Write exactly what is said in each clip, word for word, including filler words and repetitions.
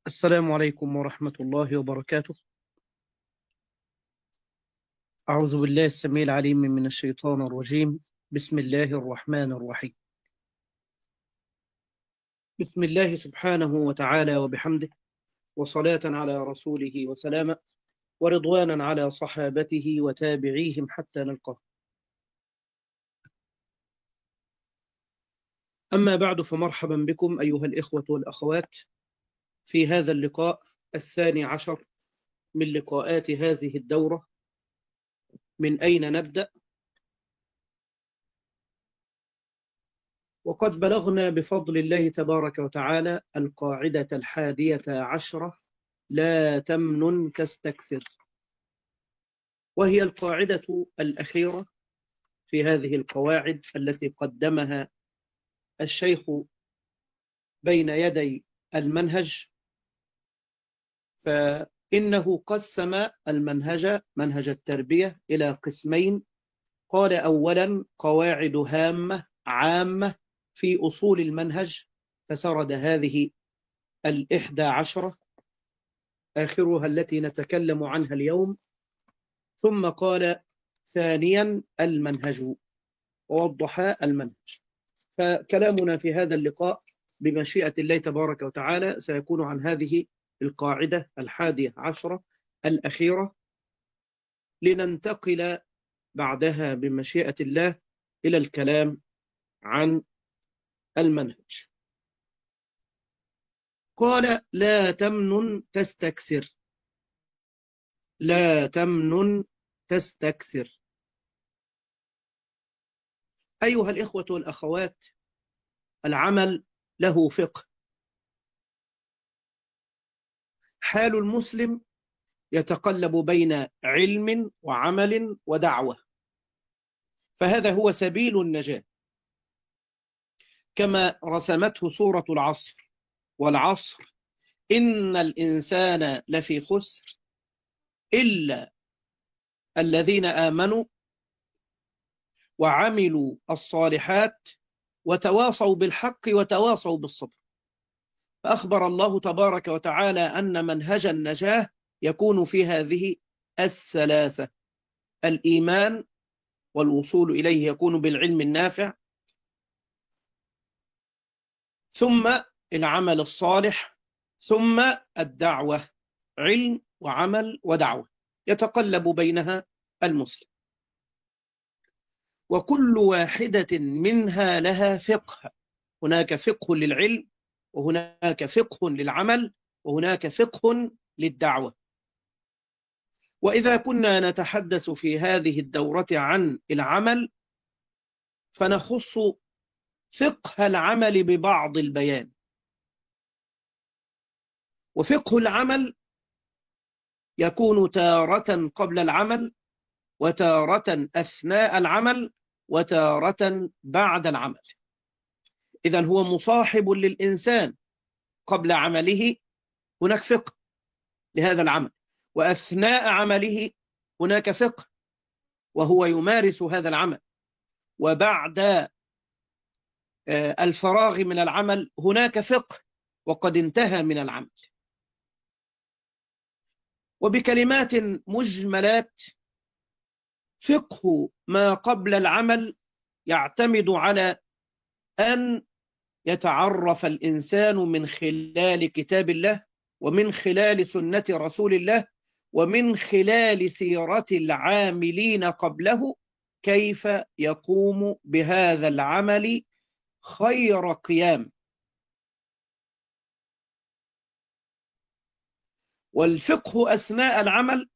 السلام عليكم ورحمة الله وبركاته. أعوذ بالله السميع العليم من الشيطان الرجيم. بسم الله الرحمن الرحيم. بسم الله سبحانه وتعالى وبحمده، وصلاة على رسوله وسلاما، ورضوانا على صحابته وتابعيهم حتى نلقاه. أما بعد، فمرحبا بكم أيها الإخوة والأخوات في هذا اللقاء الثاني عشر من لقاءات هذه الدورة. من أين نبدأ؟ وقد بلغنا بفضل الله تبارك وتعالى القاعدة الحادية عشرة: لا تمنن تستكثر، وهي القاعدة الأخيرة في هذه القواعد التي قدمها الشيخ بين يدي المنهج. فإنه قسم المنهج منهج التربية إلى قسمين. قال أولا قواعد هامة عامة في أصول المنهج، فسرد هذه الإحدى عشرة آخرها التي نتكلم عنها اليوم. ثم قال ثانيا المنهج، ووضح المنهج. فكلامنا في هذا اللقاء بمشيئة الله تبارك وتعالى سيكون عن هذه القاعدة الحادية عشرة الأخيرة، لننتقل بعدها بمشيئة الله إلى الكلام عن المنهج. قال لا تمنن تستكثر، لا تمنن تستكثر. أيها الإخوة والأخوات، العمل له فقه. حال المسلم يتقلب بين علم وعمل ودعوة، فهذا هو سبيل النجاة كما رسمته سورة العصر: والعصر إن الإنسان لفي خسر إلا الذين آمنوا وعملوا الصالحات وتواصوا بالحق وتواصوا بالصبر. فأخبر الله تبارك وتعالى أن منهج النجاة يكون في هذه الثلاثة: الإيمان والوصول إليه يكون بالعلم النافع، ثم العمل الصالح، ثم الدعوة، علم وعمل ودعوة يتقلب بينها المسلم. وكل واحدة منها لها فقه، هناك فقه للعلم، وهناك فقه للعمل، وهناك فقه للدعوة. وإذا كنا نتحدث في هذه الدورة عن العمل، فنخص فقه العمل ببعض البيان. وفقه العمل يكون تارة قبل العمل، وتارة أثناء العمل، وتارة بعد العمل. إذن هو مصاحب للإنسان قبل عمله، هناك فقه لهذا العمل، وأثناء عمله هناك فقه وهو يمارس هذا العمل، وبعد الفراغ من العمل هناك فقه وقد انتهى من العمل. وبكلمات مجملات، فقه ما قبل العمل يعتمد على أن يتعرف الإنسان من خلال كتاب الله، ومن خلال سنة رسول الله، ومن خلال سيرة العاملين قبله، كيف يقوم بهذا العمل خير قيام. والفقه أثناء العمل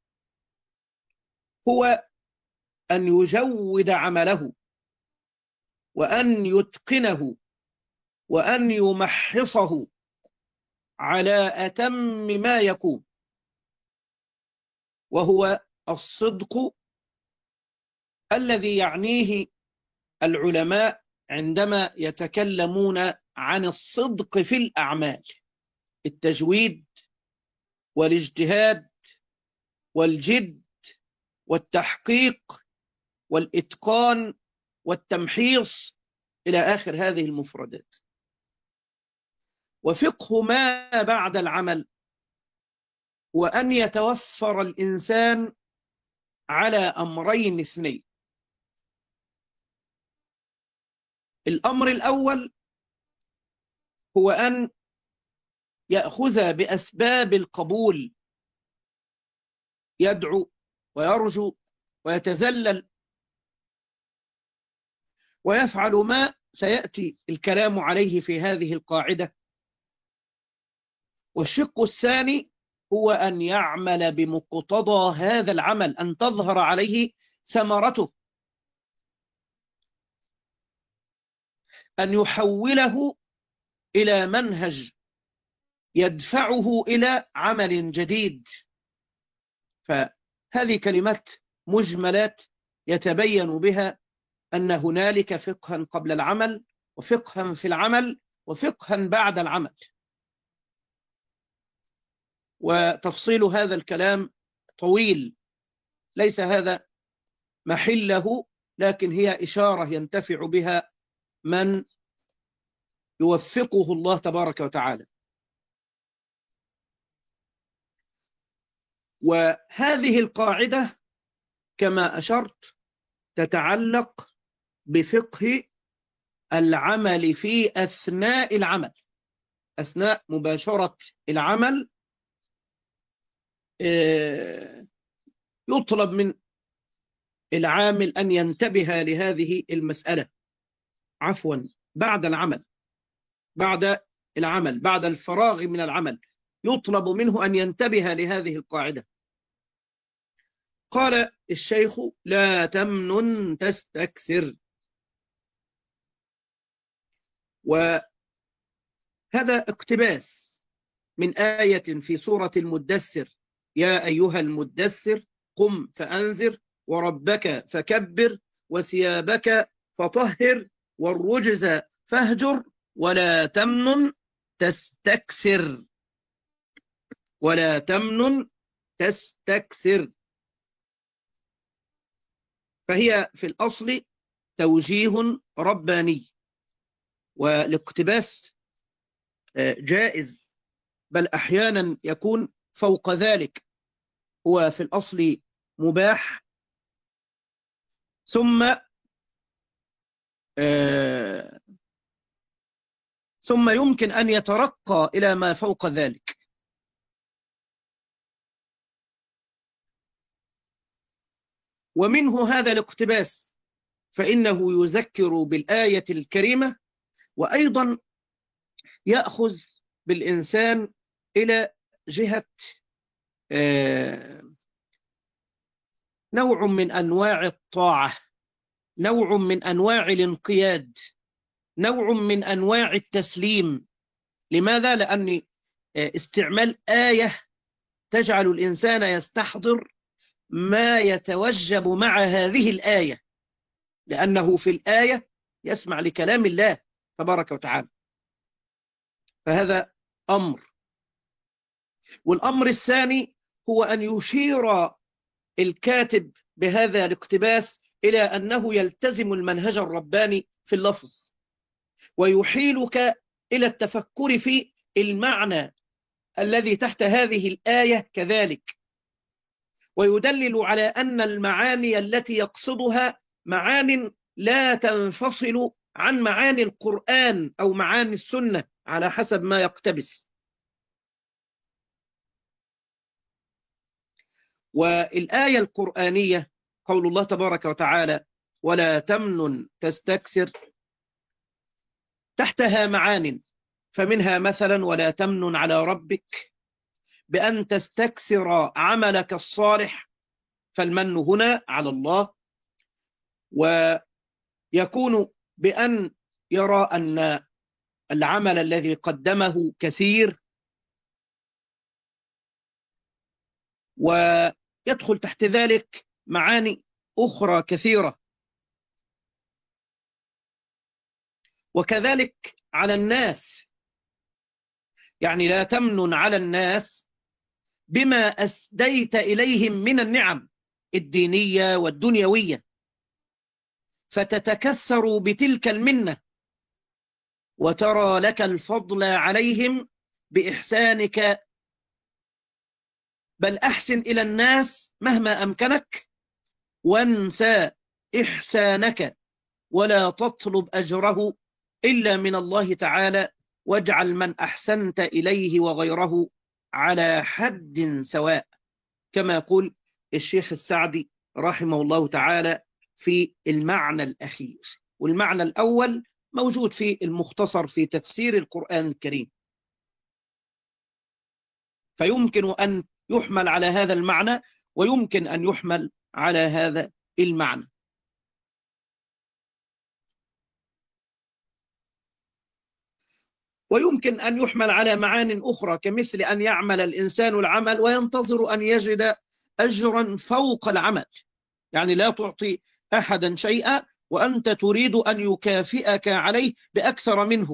هو أن يجود عمله، وأن يتقنه، وأن يمحصه على أتم ما يكون، وهو الصدق الذي يعنيه العلماء عندما يتكلمون عن الصدق في الأعمال: التجويد والاجتهاد والجد والتحقيق والإتقان والتمحيص إلى آخر هذه المفردات. وفقه ما بعد العمل هو أن يتوفر الإنسان على أمرين اثنين. الأمر الأول هو أن يأخذ بأسباب القبول، يدعو ويرجو ويتذلل ويفعل ما سيأتي الكلام عليه في هذه القاعدة. والشق الثاني هو أن يعمل بمقتضى هذا العمل، أن تظهر عليه ثمرته، أن يحوله إلى منهج يدفعه إلى عمل جديد. فهذه كلمات مجملات يتبين بها أن هنالك فقها قبل العمل، وفقها في العمل، وفقها بعد العمل. وتفصيل هذا الكلام طويل، ليس هذا محله، لكن هي إشارة ينتفع بها من يوفقه الله تبارك وتعالى. وهذه القاعدة كما أشرت تتعلق بفقه العمل في أثناء العمل، أثناء مباشرة العمل يطلب من العامل أن ينتبه لهذه المسألة. عفوا، بعد العمل، بعد العمل بعد الفراغ من العمل يطلب منه أن ينتبه لهذه القاعدة. قال الشيخ: لا تمنن تستكثر. وهذا اقتباس من آية في سورة المدثر: يا أيها المدثر قم فأنذر وربك فكبر وثيابك فطهر والرجز فاهجر ولا تمنن تستكثر. ولا تمنن تستكثر. فهي في الأصل توجيه رباني، والاقتباس جائز، بل أحيانا يكون فوق ذلك، هو في الأصل مباح، ثم آه ثم يمكن أن يترقى إلى ما فوق ذلك. ومنه هذا الاقتباس، فإنه يذكر بالآية الكريمة، وأيضا يأخذ بالإنسان إلى جهة آه نوع من أنواع الطاعة، نوع من أنواع الانقياد، نوع من أنواع التسليم. لماذا؟ لأن استعمال آية تجعل الإنسان يستحضر ما يتوجب مع هذه الآية، لأنه في الآية يسمع لكلام الله تبارك وتعالى. فهذا أمر. والأمر الثاني هو أن يشير الكاتب بهذا الاقتباس إلى أنه يلتزم المنهج الرباني في اللفظ، ويحيلك إلى التفكر في المعنى الذي تحت هذه الآية كذلك، ويدلل على أن المعاني التي يقصدها معان لا تنفصل عن معاني القرآن أو معاني السنة على حسب ما يقتبس. والآية القرآنية قول الله تبارك وتعالى: ولا تمنن تستكثر، تحتها معان، فمنها مثلا ولا تمنن على ربك بأن تستكثر عملك الصالح، فالمن هنا على الله، ويكون بأن يرى أن العمل الذي قدمه كثير، ويدخل تحت ذلك معاني أخرى كثيرة. وكذلك على الناس، يعني لا تمنن على الناس بما أسديت إليهم من النعم الدينية والدنيوية، فتتكسر بتلك المنة وترى لك الفضل عليهم بإحسانك بل أحسن إلى الناس مهما أمكنك، وانسى إحسانك، ولا تطلب أجره إلا من الله تعالى، واجعل من أحسنت إليه وغيره على حد سواء، كما يقول الشيخ السعدي رحمه الله تعالى في المعنى الأخير. والمعنى الأول موجود في المختصر في تفسير القرآن الكريم، فيمكن أن يحمل على هذا المعنى، ويمكن أن يحمل على هذا المعنى. ويمكن أن يحمل على معان أخرى، كمثل أن يعمل الإنسان العمل وينتظر أن يجد أجرا فوق العمل، يعني لا تعطي أحدا شيئا وأنت تريد أن يكافئك عليه بأكثر منه.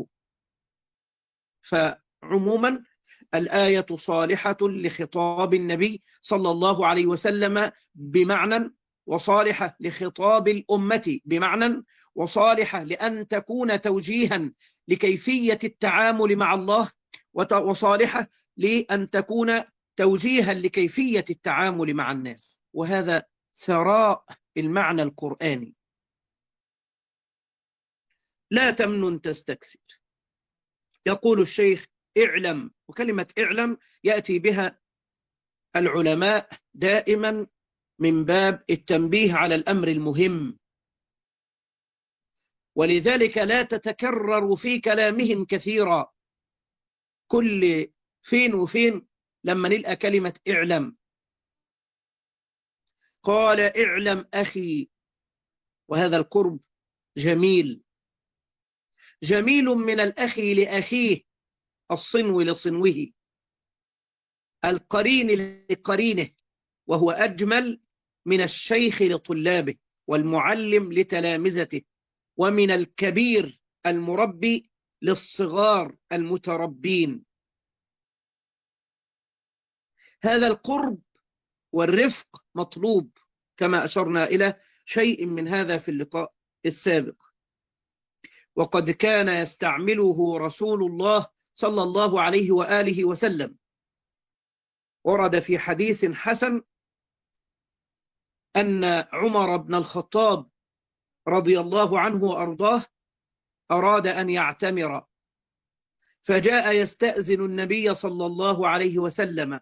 فعموما الآية صالحة لخطاب النبي صلى الله عليه وسلم بمعنى، وصالحة لخطاب الأمة بمعنى، وصالحة لأن تكون توجيها لكيفية التعامل مع الله، وصالحة لأن تكون توجيها لكيفية التعامل مع الناس. وهذا ثراء المعنى القرآني. لا تمنن تستكثر. يقول الشيخ اعلم، وكلمة اعلم يأتي بها العلماء دائما من باب التنبيه على الأمر المهم، ولذلك لا تتكرر في كلامهم كثيرا، كل فين وفين لما نلقى كلمة اعلم. قال اعلم أخي، وهذا القرب جميل، جميل من الأخ لأخيه، الصنو لصنوه، القرين لقرينه، وهو أجمل من الشيخ لطلابه، والمعلم لتلامذته، ومن الكبير المربي للصغار المتربين. هذا القرب والرفق مطلوب، كما أشرنا إلى شيء من هذا في اللقاء السابق. وقد كان يستعمله رسول الله صلى الله عليه وآله وسلم. ورد في حديث حسن أن عمر بن الخطاب رضي الله عنه وأرضاه أراد أن يعتمر، فجاء يستأذن النبي صلى الله عليه وسلم،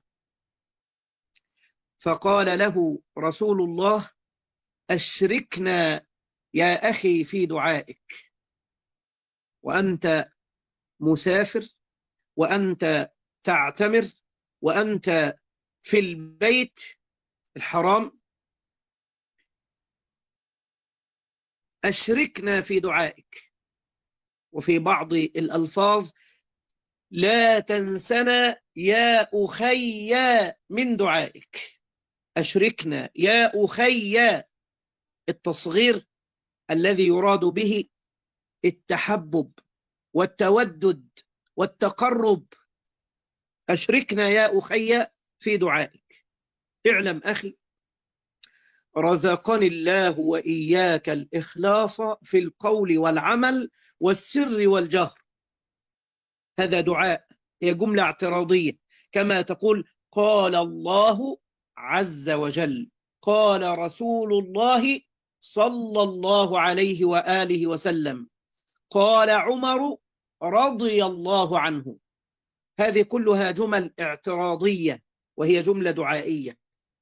فقال له رسول الله أشركنا يا أخي في دعائك، وأنت مسافر، وأنت تعتمر، وأنت في البيت الحرام، أشركنا في دعائك. وفي بعض الألفاظ لا تنسنا يا أخي من دعائك، أشركنا يا أخي، التصغير الذي يراد به التحبب والتودد والتقرب. أشركنا يا أخي في دعائك. اعلم أخي رزقني الله وإياك الإخلاص في القول والعمل والسر والجهر. هذا دعاء، هي جملة اعتراضية، كما تقول قال الله عز وجل، قال رسول الله صلى الله عليه وآله وسلم، قال عمر رضي الله عنه. هذه كلها جمل اعتراضية وهي جملة دعائية.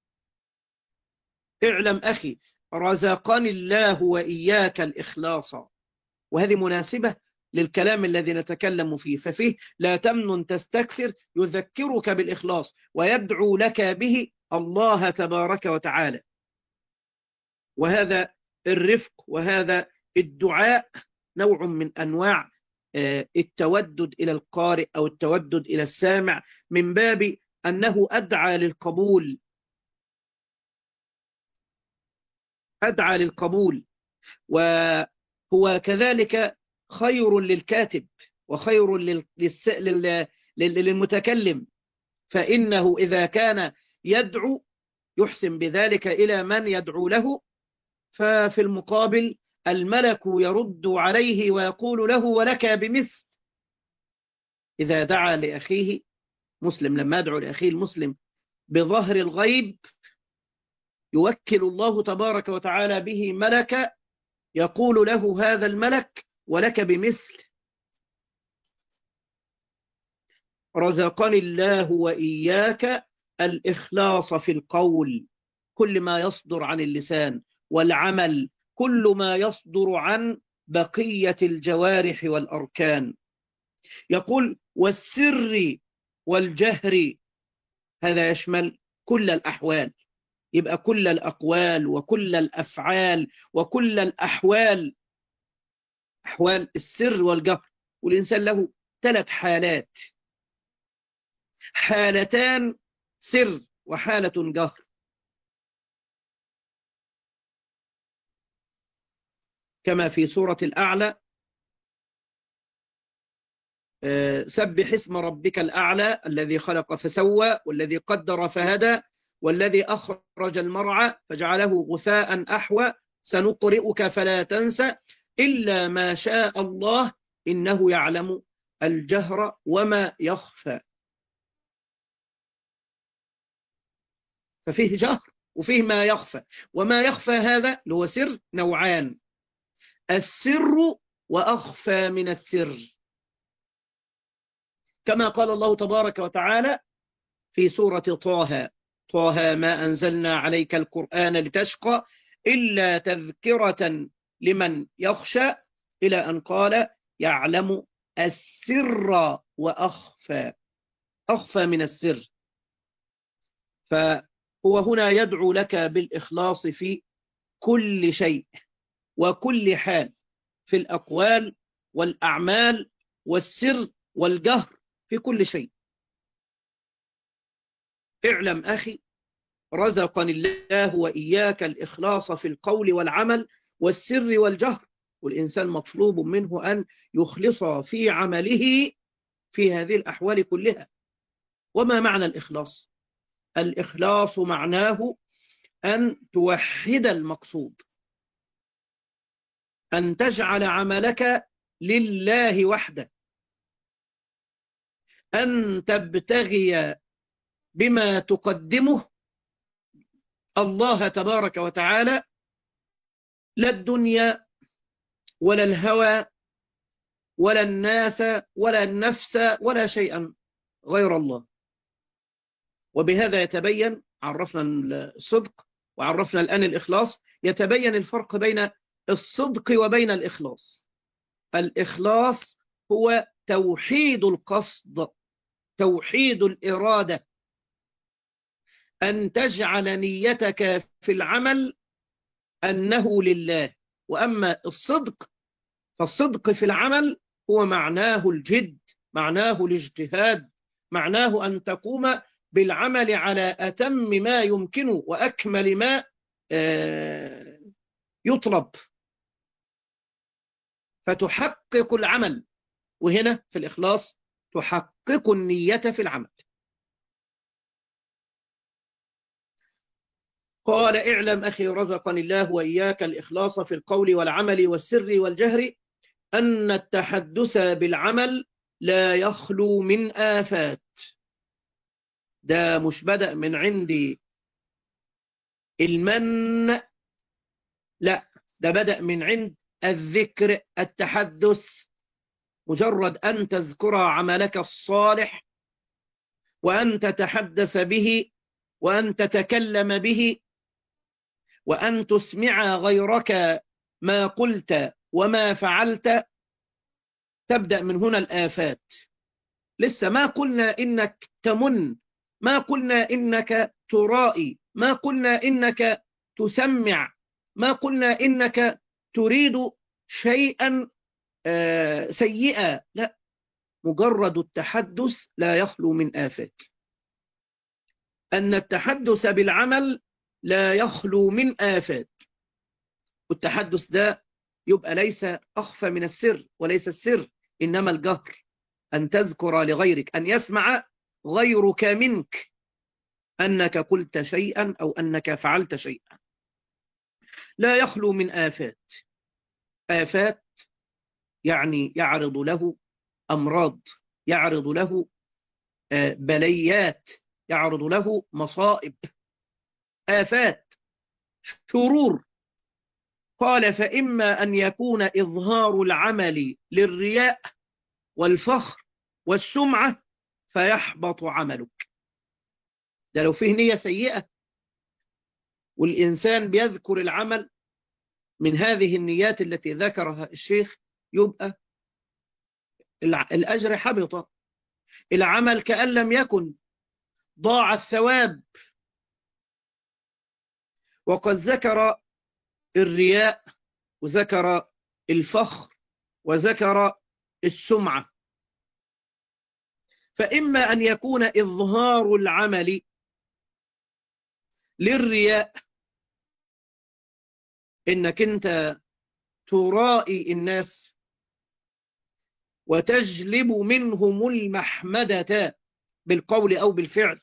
اعلم أخي رزقني الله وإياك الإخلاص، وهذه مناسبة للكلام الذي نتكلم فيه. ففيه لا تمنن تستكثر يذكرك بالإخلاص، ويدعو لك به الله تبارك وتعالى. وهذا الرفق وهذا الدعاء نوع من أنواع التودد إلى القارئ أو التودد إلى السامع، من باب أنه أدعى للقبول، أدعى للقبول. وهو كذلك خير للكاتب وخير للمتكلم، فإنه إذا كان يدعو يحسن بذلك إلى من يدعو له، ففي المقابل الملك يرد عليه ويقول له ولك بمثل. إذا دعا لأخيه مسلم، لما يدعو لأخيه المسلم بظهر الغيب يوكل الله تبارك وتعالى به ملكا يقول له هذا الملك ولك بمثل. رزقني الله وإياك الإخلاص في القول، كل ما يصدر عن اللسان، والعمل كل ما يصدر عن بقية الجوارح والأركان. يقول والسر والجهر، هذا يشمل كل الأحوال، يبقى كل الأقوال وكل الأفعال وكل الأحوال، أحوال السر والجهر. والإنسان له ثلاث حالات، حالتان سر وحالة جهر. كما في سورة الأعلى سبح اسم ربك الأعلى الذي خلق فسوى والذي قدر فهدى والذي أخرج المرعى فجعله غثاء أحوى سنقرئك فلا تنسى إلا ما شاء الله إنه يعلم الجهر وما يخفى. ففيه جهر وفيه ما يخفى، وما يخفى هذا اللي هو سر نوعان: السر وأخفى من السر، كما قال الله تبارك وتعالى في سورة طه: طه ما أنزلنا عليك القرآن لتشقى إلا تذكرة لمن يخشى، إلى أن قال يعلم السر وأخفى، أخفى من السر. فهو هنا يدعو لك بالإخلاص في كل شيء وكل حال، في الأقوال والأعمال والسر والجهر، في كل شيء. اعلم أخي رزقني الله وإياك الإخلاص في القول والعمل والسر والجهر، والإنسان مطلوب منه أن يخلص في عمله في هذه الأحوال كلها. وما معنى الإخلاص؟ الإخلاص معناه أن توحد المقصود، أن تجعل عملك لله وحده، أن تبتغي بما تقدمه الله تبارك وتعالى، لا الدنيا ولا الهوى ولا الناس ولا النفس ولا شيئا غير الله. وبهذا يتبين، عرفنا الصدق وعرفنا الآن الإخلاص، يتبين الفرق بين الصدق وبين الإخلاص. الإخلاص هو توحيد القصد، توحيد الإرادة، أن تجعل نيتك في العمل أنه لله. وأما الصدق فالصدق في العمل هو معناه الجد، معناه الاجتهاد، معناه أن تقوم بالعمل على أتم ما يمكن وأكمل ما يطلب، فتحقق العمل. وهنا في الإخلاص تحقق النية في العمل. قال اعلم أخي رزقني الله وإياك الإخلاص في القول والعمل والسر والجهر أن التحدث بالعمل لا يخلو من آفات. ده مش بدأ من عندي المن، لا، ده بدأ من عند الذكر، التحدث. مجرد أن تذكر عملك الصالح وأن تتحدث به وأن تتكلم به وأن تسمع غيرك ما قلت وما فعلت، تبدأ من هنا الآفات. لسه ما قلنا إنك تمن، ما قلنا إنك ترائي، ما قلنا إنك تسمع، ما قلنا إنك تريد شيئا آه سيئا، لا، مجرد التحدث لا يخلو من آفات. أن التحدث بالعمل لا يخلو من آفات. والتحدث ده يبقى ليس أخفى من السر، وليس السر إنما الجهر، أن تذكر لغيرك، أن يسمع غيرك منك أنك قلت شيئا أو أنك فعلت شيئا. لا يخلو من آفات. آفات يعني يعرض له أمراض، يعرض له بليات، يعرض له مصائب، آفات، شرور. قال فإما أن يكون إظهار العمل للرياء والفخر والسمعة فيحبط عملك. ده لو فيه نية سيئة والإنسان بيذكر العمل من هذه النيات التي ذكرها الشيخ، يبقى الأجر حبط، العمل كأن لم يكن، ضاع الثواب. وقد ذكر الرياء وذكر الفخر وذكر السمعة. فإما أن يكون إظهار العمل للرياء، إنك أنت ترائي الناس وتجلب منهم المحمدة بالقول أو بالفعل،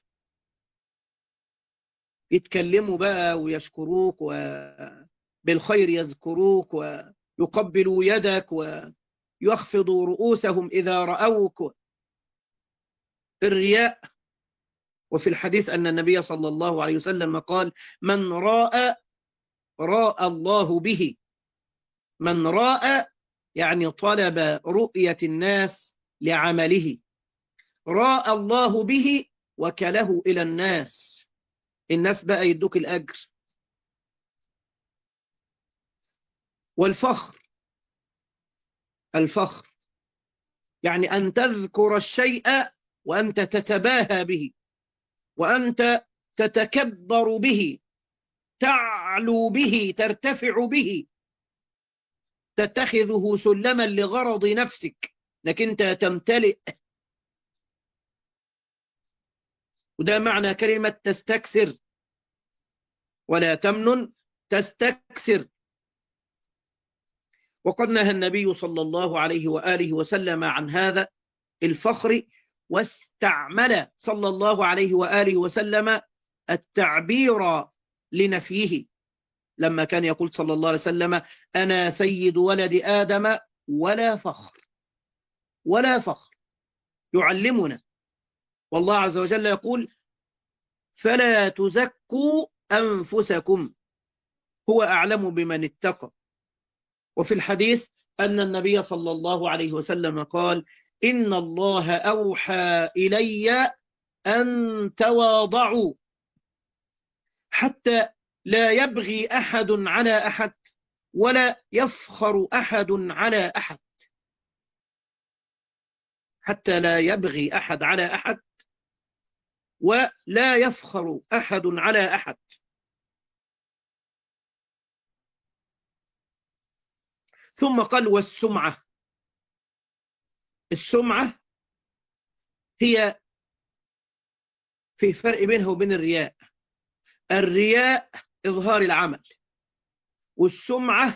يتكلموا بقى ويشكروك وبالخير يذكروك ويقبلوا يدك ويخفضوا رؤوسهم إذا رأوك. الرياء. وفي الحديث أن النبي صلى الله عليه وسلم قال من راء راء الله به. من راء يعني طلب رؤية الناس لعمله، راء الله به وكله إلى الناس، الناس بقى يدوك الأجر. والفخر، الفخر يعني أن تذكر الشيء وأنت تتباهى به، وأنت تتكبر به، تعلو به، ترتفع به، تتخذه سلما لغرض نفسك، لكن أنت تمتلئ. وده معنى كلمة تستكثر، ولا تمنن تستكثر. وقد نهى النبي صلى الله عليه وآله وسلم عن هذا الفخر، واستعمل صلى الله عليه وآله وسلم التعبير لنفيه، لما كان يقول صلى الله عليه وسلم أنا سيد ولد آدم ولا فخر، ولا فخر، يعلمنا. والله عز وجل يقول فلا تزكوا أنفسكم هو أعلم بمن اتقى. وفي الحديث أن النبي صلى الله عليه وسلم قال إن الله أوحى إلي أن تواضعوا حتى لا يبغي أحد على أحد ولا يفخر أحد على أحد، حتى لا يبغي أحد على أحد ولا يفخر أحد على أحد. ثم قال والسمعة. السمعة هي في فرق بينها وبين الرياء. الرياء إظهار العمل، والسمعة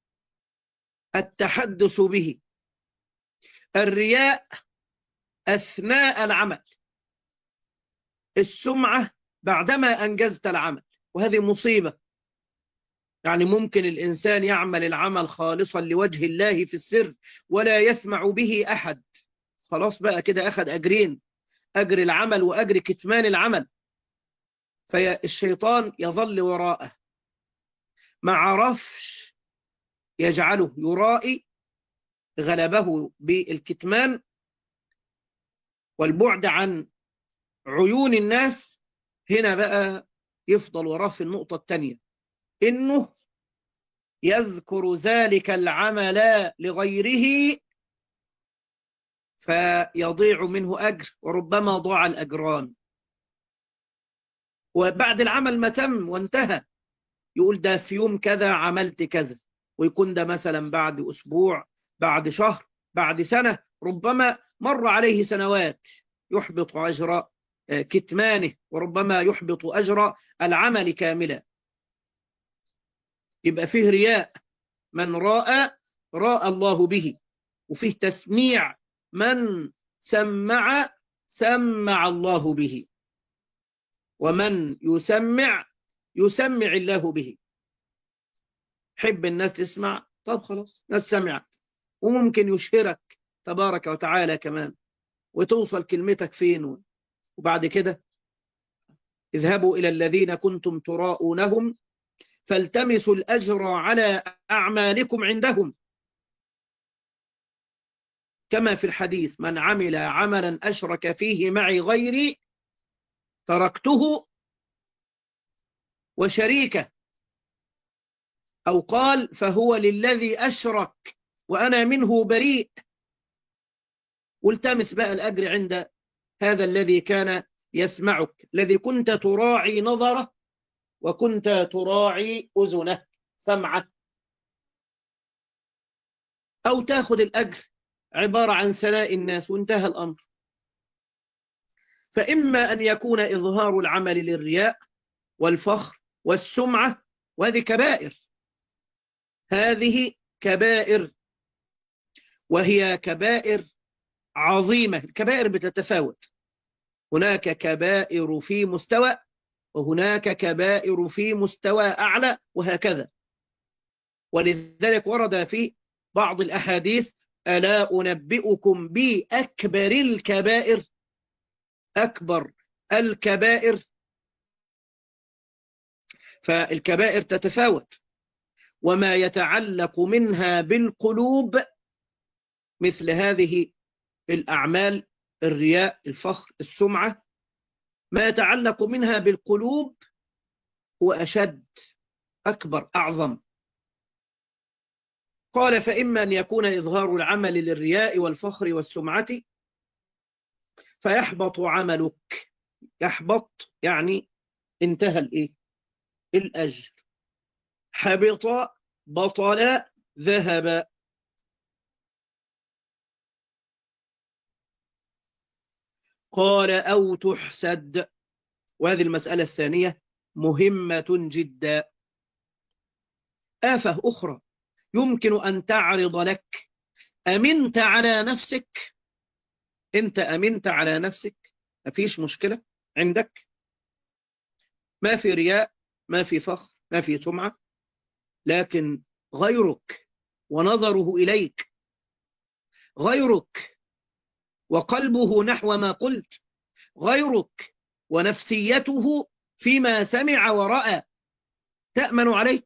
التحدث به. الرياء أثناء العمل، السمعة بعدما أنجزت العمل، وهذه مصيبة. يعني ممكن الإنسان يعمل العمل خالصا لوجه الله في السر ولا يسمع به أحد، خلاص بقى كده أخذ أجرين، أجر العمل وأجر كتمان العمل. فالشيطان يظل وراءه، ما عرفش يجعله يرائي، غلبه بالكتمان والبعد عن عيون الناس. هنا بقى يفضل وراه في النقطة الثانية، إنه يذكر ذلك العمل لغيره فيضيع منه أجر، وربما ضاع الأجران. وبعد العمل ما تم وانتهى يقول ده في يوم كذا عملت كذا، ويكون ده مثلا بعد أسبوع، بعد شهر، بعد سنة، ربما مر عليه سنوات، يحبط أجر كتمانه، وربما يحبط أجر العمل كاملا. يبقى فيه رياء، من راء راء الله به، وفيه تسميع، من سمع سمع الله به، ومن يسمع يسمع الله به. حب الناس تسمع، طب خلاص ناس سمعت، وممكن يشهرك تبارك وتعالى كمان، وتوصل كلمتك فين، وبعد كده اذهبوا إلى الذين كنتم تراءونهم فالتمسوا الأجر على أعمالكم عندهم، كما في الحديث: من عمل عملا أشرك فيه معي غيري تركته وشريكه، أو قال فهو للذي أشرك وأنا منه بريء. والتمس بقى الأجر عند هذا الذي كان يسمعك، الذي كنت تراعي نظره وكنت تراعي أذنه سمعه، أو تأخذ الأجر عبارة عن ثناء الناس وانتهى الأمر. فإما أن يكون إظهار العمل للرياء والفخر والسمعة، وهذه كبائر، هذه كبائر، وهي كبائر عظيمة. الكبائر بتتفاوت، هناك كبائر في مستوى وهناك كبائر في مستوى أعلى، وهكذا. ولذلك ورد في بعض الأحاديث: ألا أنبئكم بأكبر الكبائر؟ أكبر الكبائر. فالكبائر تتفاوت، وما يتعلق منها بالقلوب مثل هذه الأعمال، الرياء، الفخر، السمعة، ما يتعلق منها بالقلوب هو أشد، أكبر، أعظم. قال: فإما أن يكون إظهار العمل للرياء والفخر والسمعة فيحبط عملك. يحبط يعني انتهى الإيه؟ الأجر. حبط، بطل، ذهب. قال: أو تحسد. وهذه المسألة الثانية مهمة جدا. آفة أخرى يمكن أن تعرض لك. أمنت على نفسك، أنت أمنت على نفسك، ما فيش مشكلة عندك، ما في رياء، ما في فخر، ما في سمعة، لكن غيرك ونظره إليك، غيرك وقلبه نحو ما قلت، غيرك ونفسيته فيما سمع ورأى، تأمن عليه.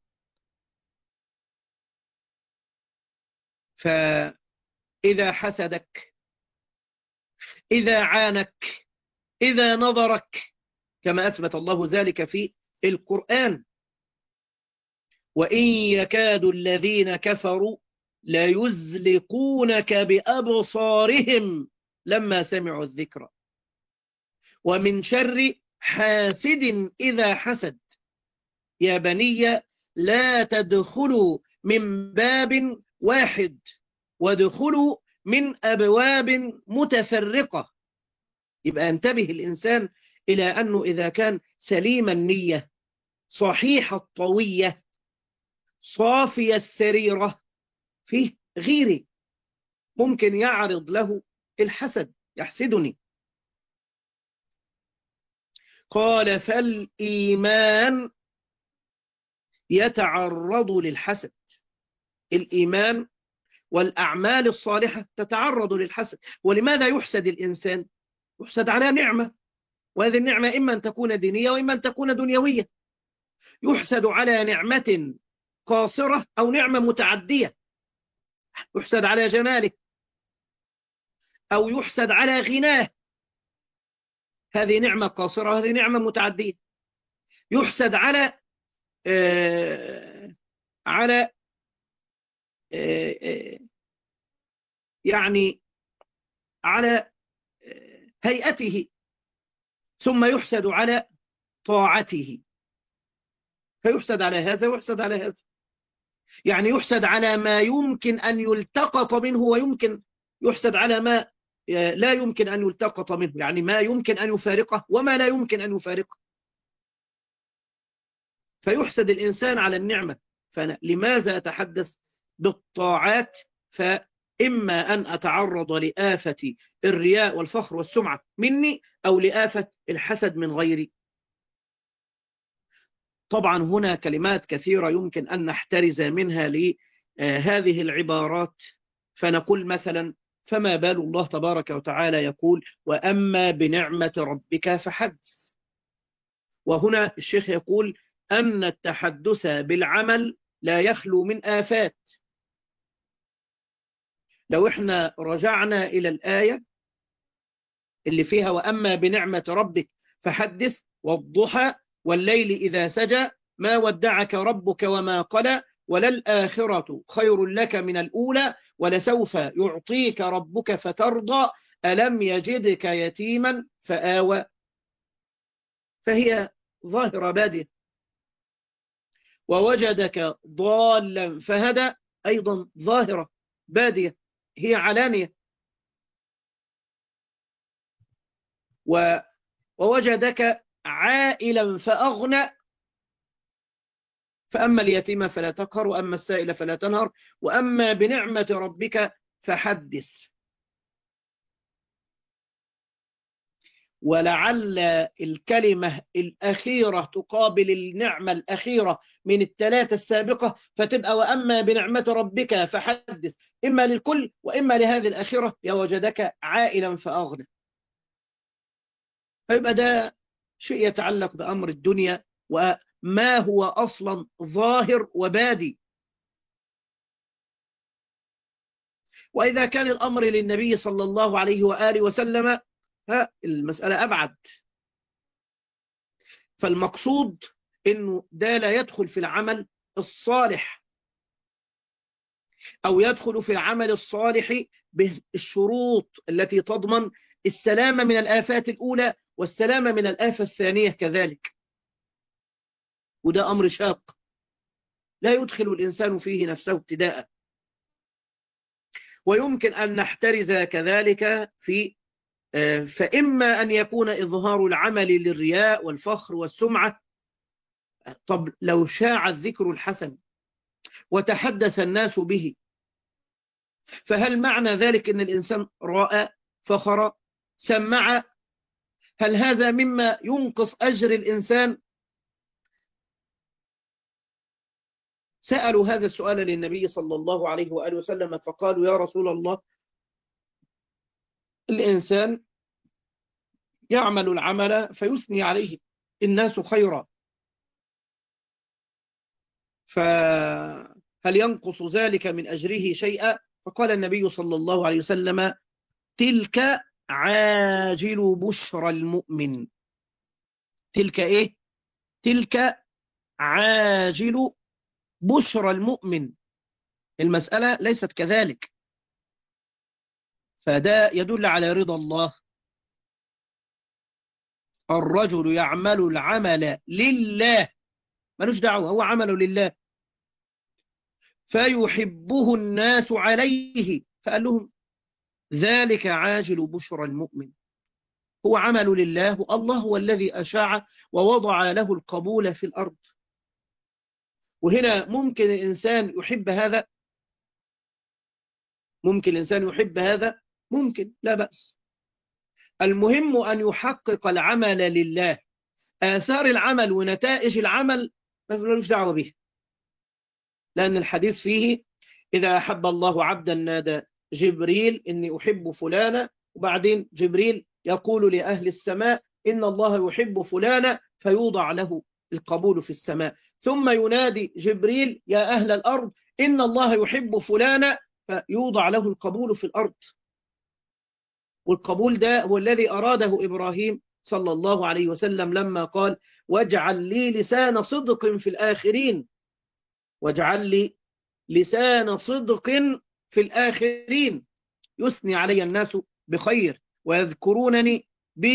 فإذا حسدك، إذا عانك، إذا نظرك، كما أثبت الله ذلك في القرآن: وإن يكاد الذين كفروا ليزلقونك بأبصارهم لما سمعوا الذكر ومن شر حاسد إذا حسد. يا بني لا تدخلوا من باب واحد وادخلوا من أبواب متفرقة. يبقى انتبه الإنسان إلى أنه إذا كان سليم النية، صحيح الطوية، صافي السريرة، فيه غيري، ممكن يعرض له الحسد، يحسدني. قال: فالإيمان يتعرض للحسد. الإيمان والأعمال الصالحة تتعرض للحسد. ولماذا يحسد الإنسان؟ يحسد على نعمة، وهذه النعمة إما أن تكون دينية وإما أن تكون دنيوية. يحسد على نعمة قاصرة أو نعمة متعدية. يحسد على جماله، أو يحسد على غناه، هذه نعمة قاصرة وهذه نعمة متعدية. يحسد على آه على آه آه يعني على آه هيئته، ثم يحسد على طاعته. فيحسد على هذا ويحسد على هذا. يعني يحسد على ما يمكن أن يلتقط منه، ويمكن يحسد على ما لا يمكن أن يلتقط منه، يعني ما يمكن أن يفارقه وما لا يمكن أن يفارقه. فيحسد الإنسان على النعمة. فلماذا أتحدث بالطاعات؟ فإما أن أتعرض لآفة الرياء والفخر والسمعة مني، أو لآفة الحسد من غيري. طبعا هنا كلمات كثيرة يمكن أن نحترز منها لهذه العبارات، فنقول مثلا: فما بال الله تبارك وتعالى يقول: وأما بنعمة ربك فحدث. وهنا الشيخ يقول أن التحدث بالعمل لا يخلو من آفات. لو احنا رجعنا إلى الآية اللي فيها وأما بنعمة ربك فحدث والضحى والليل إذا سجى ما ودعك ربك وما قلى وللآخرة خير لك من الأولى ولسوف يعطيك ربك فترضى ألم يجدك يتيما فآوى. فهي ظاهرة بادية. ووجدك ضالا فهدى أيضا ظاهرة بادية، هي علانية. ووجدك عائلا فأغنى فأما اليتيم فلا تقهر وأما السائل فلا تنهر وأما بنعمة ربك فحدث. ولعل الكلمة الأخيرة تقابل النعمة الأخيرة من الثلاثة السابقة فتبقى وأما بنعمة ربك فحدث، إما للكل وإما لهذه الأخيرة يا وجدك عائلا فأغنى. فيبقى ده شيء يتعلق بأمر الدنيا وما هو أصلا ظاهر وبادي. وإذا كان الأمر للنبي صلى الله عليه وآله وسلم المسألة أبعد. فالمقصود إنه ده لا يدخل في العمل الصالح أو يدخل في العمل الصالح بالشروط التي تضمن السلامة من الآفات الأولى والسلامة من الآفة الثانية كذلك. وده أمر شاق لا يدخل الإنسان فيه نفسه ابتداء. ويمكن أن نحترز كذلك في فإما أن يكون إظهار العمل للرياء والفخر والسمعة. طب لو شاع الذكر الحسن وتحدث الناس به فهل معنى ذلك أن الإنسان رأى فخر سمع؟ هل هذا مما ينقص أجر الإنسان؟ سألوا هذا السؤال للنبي صلى الله عليه وآله وسلم فقالوا يا رسول الله الإنسان يعمل العمل فيثني عليه الناس خيرا فهل ينقص ذلك من أجره شيئا؟ فقال النبي صلى الله عليه وسلم تلك عاجل بشرى المؤمن. تلك إيه؟ تلك عاجل بشرى المؤمن. المسألة ليست كذلك. فده يدل على رضا الله. الرجل يعمل العمل لله ملوش دعوة، هو عمله لله فيحبه الناس عليه فقال لهم ذلك عاجل بشرى المؤمن. هو عمل لله والله هو الذي أشاع ووضع له القبول في الأرض. وهنا ممكن الإنسان يحب هذا، ممكن الإنسان يحب هذا، ممكن لا بأس. المهم أن يحقق العمل لله. آثار العمل ونتائج العمل ما لهوش دعوة به، لأن الحديث فيه إذا أحب الله عبدا نادى جبريل إني أحب فلانا، وبعدين جبريل يقول لأهل السماء إن الله يحب فلانا فيوضع له القبول في السماء، ثم ينادي جبريل يا أهل الأرض إن الله يحب فلانا فيوضع له القبول في الأرض. والقبول ده هو الذي أراده إبراهيم صلى الله عليه وسلم لما قال واجعل لي لسان صدق في الآخرين، واجعل لي لسان صدق في الآخرين يثني علي الناس بخير ويذكرونني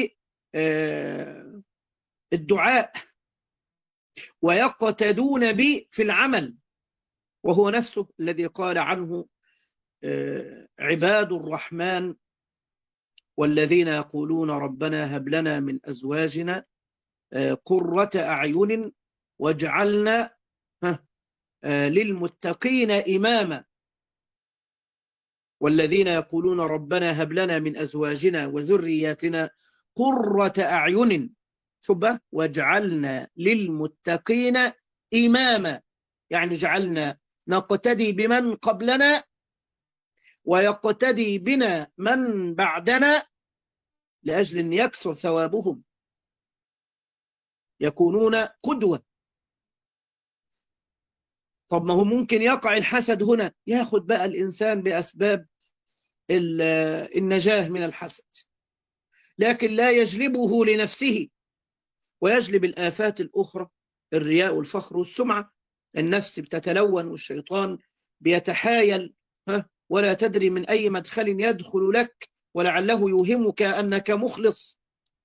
بالدعاء ويقتدون بي في العمل. وهو نفسه الذي قال عنه عباد الرحمن والذين يقولون ربنا هب لنا من أزواجنا قرة أعين واجعلنا للمتقين إماما. والذين يقولون ربنا هب لنا من أزواجنا وذرياتنا قرة أعين شبه واجعلنا للمتقين إماما، يعني جعلنا نقتدي بمن قبلنا ويقتدي بنا من بعدنا لأجل أن يكثر ثوابهم. يكونون قدوة. طب ما هو ممكن يقع الحسد هنا، ياخد بقى الإنسان بأسباب النجاة من الحسد، لكن لا يجلبه لنفسه، ويجلب الآفات الأخرى، الرياء والفخر والسمعة. النفس بتتلون والشيطان بيتحايل، ها ولا تدري من أي مدخل يدخل لك، ولعله يوهمك أنك مخلص.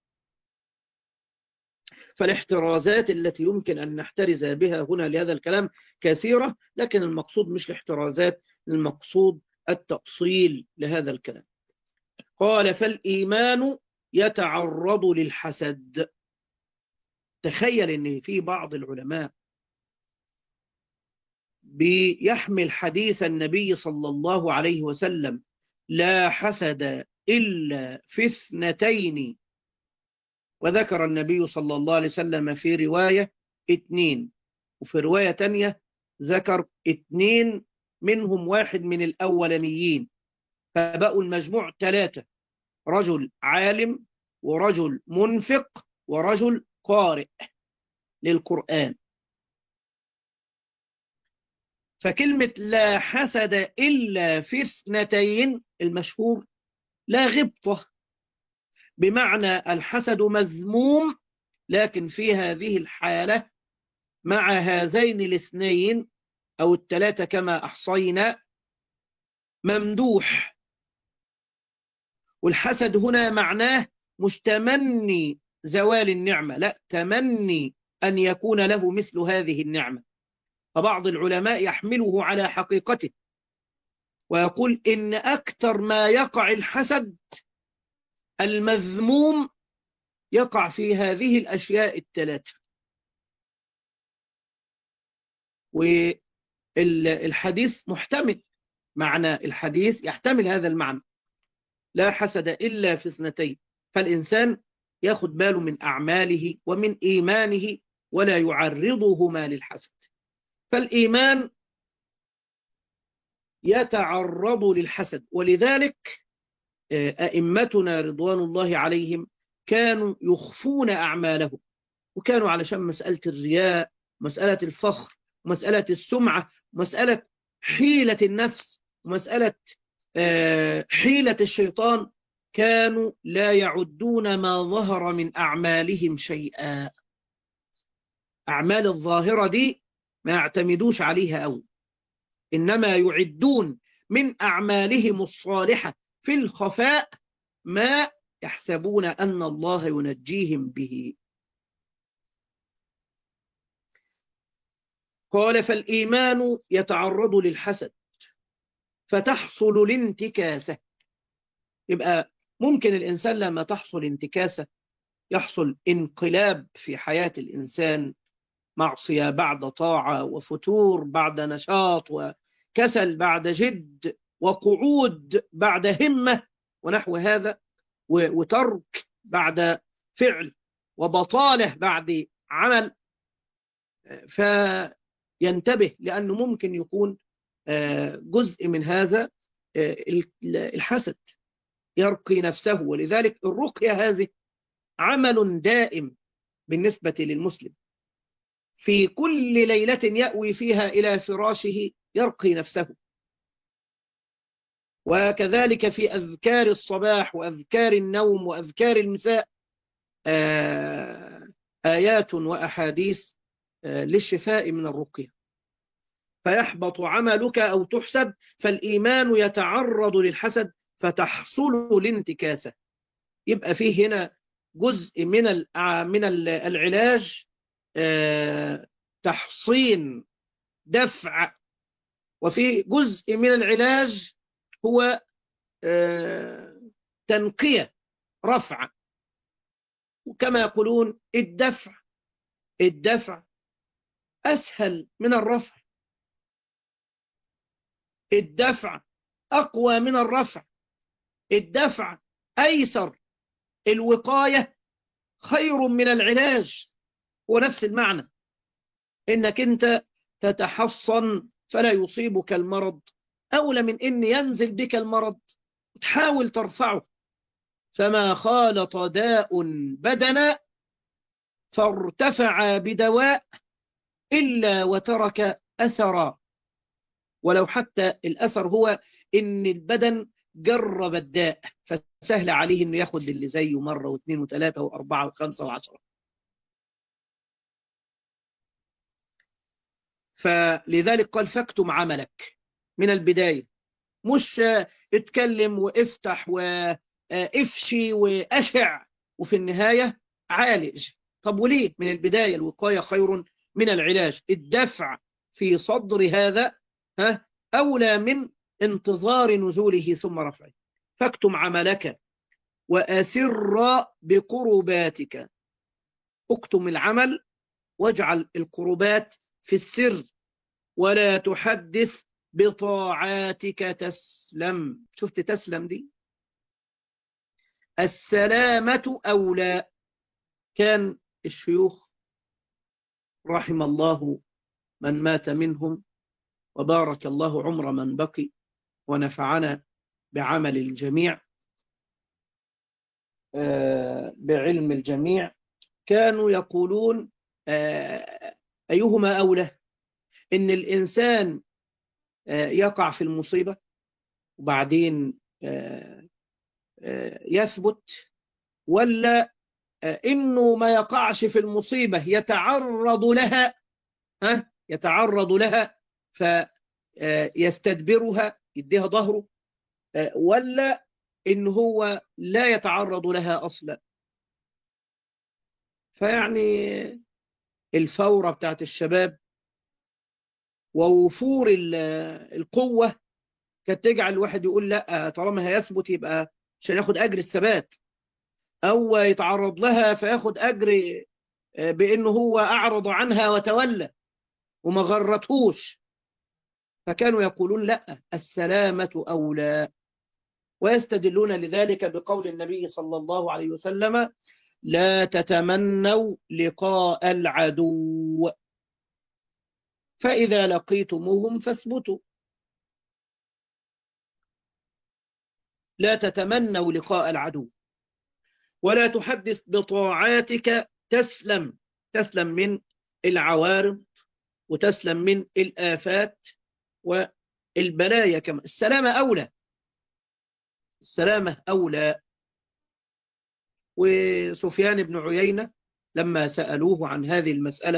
فالاحترازات التي يمكن أن نحترز بها هنا لهذا الكلام كثيرة، لكن المقصود مش الاحترازات، المقصود التأصيل لهذا الكلام. قال فالإيمان يتعرض للحسد. تخيل أن في بعض العلماء بيحمل حديث النبي صلى الله عليه وسلم لا حسد إلا في اثنتين، وذكر النبي صلى الله عليه وسلم في رواية اثنين، وفي رواية تانية ذكر اثنين منهم واحد من الأولانيين، فبقوا المجموع ثلاثة: رجل عالم ورجل منفق ورجل قارئ للقرآن. فكلمة لا حسد إلا في اثنتين المشهور لا غبطة، بمعنى الحسد مذموم، لكن في هذه الحالة مع هذين الاثنين أو الثلاثة كما أحصينا ممدوح. والحسد هنا معناه مش تمني زوال النعمة، لا، تمني أن يكون له مثل هذه النعمة. فبعض العلماء يحمله على حقيقته ويقول إن أكثر ما يقع الحسد المذموم يقع في هذه الأشياء الثلاثة. والحديث محتمل، معنى الحديث يحتمل هذا المعنى، لا حسد إلا في اثنتين. فالإنسان ياخد باله من أعماله ومن إيمانه ولا يعرضهما للحسد. فالإيمان يتعرض للحسد، ولذلك أئمتنا رضوان الله عليهم كانوا يخفون أعمالهم، وكانوا علشان مسألة الرياء، مسألة الفخر، مسألة السمعة، مسألة حيلة النفس، ومسألة حيلة الشيطان، كانوا لا يعدون ما ظهر من أعمالهم شيئا. أعمال الظاهرة دي ما يعتمدوش عليها أوي، إنما يعدون من أعمالهم الصالحة في الخفاء ما يحسبون أن الله ينجيهم به. قال فالإيمان يتعرض للحسد فتحصل الانتكاسة. يبقى ممكن الإنسان لما تحصل انتكاسة يحصل انقلاب في حياة الإنسان، معصية بعد طاعة، وفتور بعد نشاط، وكسل بعد جد، وقعود بعد همة ونحو هذا، وترك بعد فعل، وبطالة بعد عمل. فينتبه، لأنه ممكن يكون جزء من هذا الحسد يرقي نفسه. ولذلك الرقية هذه عمل دائم بالنسبة للمسلم، في كل ليلة يأوي فيها إلى فراشه يرقي نفسه. وكذلك في أذكار الصباح وأذكار النوم وأذكار المساء آيات وأحاديث للشفاء من الرقية. فيحبط عملك أو تحسد، فالإيمان يتعرض للحسد فتحصل الانتكاسة. يبقى فيه هنا جزء من من العلاج تحصين دفع، وفي جزء من العلاج هو تنقية رفع. وكما يقولون الدفع الدفع أسهل من الرفع، الدفع أقوى من الرفع، الدفع أيسر، الوقاية خير من العلاج. ونفس المعنى، إنك أنت تتحصن فلا يصيبك المرض، أولى من إن ينزل بك المرض تحاول ترفعه. فما خالط داء بدنا فارتفع بدواء إلا وترك أثرا، ولو حتى الأثر هو إن البدن جرب الداء، فسهل عليه إنه ياخد اللي زيه مرة واثنين وثلاثة وأربعة وخمسة وعشرة. فلذلك قال فاكتم عملك من البداية، مش اتكلم وافتح وافشي واشع وفي النهاية عالج. طب وليه؟ من البداية الوقاية خير من العلاج. الدفع في صدر هذا ها أولى من انتظار نزوله ثم رفعه. فاكتم عملك وأسر بقرباتك. اكتم العمل واجعل القربات في السر، ولا تحدث بطاعاتك تسلم. شفت تسلم دي؟ السلامة أولى. كان الشيوخ رحم الله من مات منهم، وبارك الله عمر من بقي، ونفعنا بعمل الجميع بعلم الجميع. كانوا يقولون أيهما أولى، إن الإنسان يقع في المصيبة وبعدين يثبت، ولا إنه ما يقعش في المصيبة يتعرض لها ها يتعرض لها فيستدبرها يديها ظهره، ولا إن هو لا يتعرض لها أصلا. فيعني الفورة بتاعت الشباب ووفور القوة كانت تجعل الواحد يقول لا، طالما هيثبت يبقى عشان ياخد أجر الثبات، أو يتعرض لها فياخد أجر بأنه هو أعرض عنها وتولى وما غرتهوش. فكانوا يقولون لا، السلامة أولى، ويستدلون لذلك بقول النبي صلى الله عليه وسلم: لا تتمنوا لقاء العدو، فإذا لقيتموهم فاثبتوا. لا تتمنوا لقاء العدو، ولا تحدث بطاعاتك تسلم. تسلم من العوارض وتسلم من الآفات والبلايا كما. السلامة أولى، السلامة أولى. وسفيان بن عيينة لما سألوه عن هذه المسألة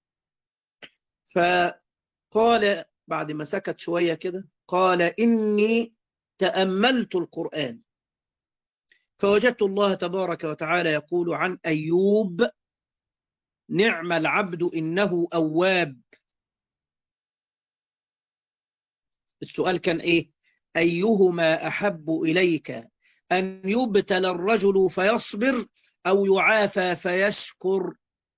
فقال بعد ما سكت شوية كده، قال: إني تأملت القرآن فوجدت الله تبارك وتعالى يقول عن أيوب: نعم العبد إنه أواب. السؤال كان إيه؟ أيهما أحب إليك، أن يبتلى الرجل فيصبر أو يعافى فيشكر؟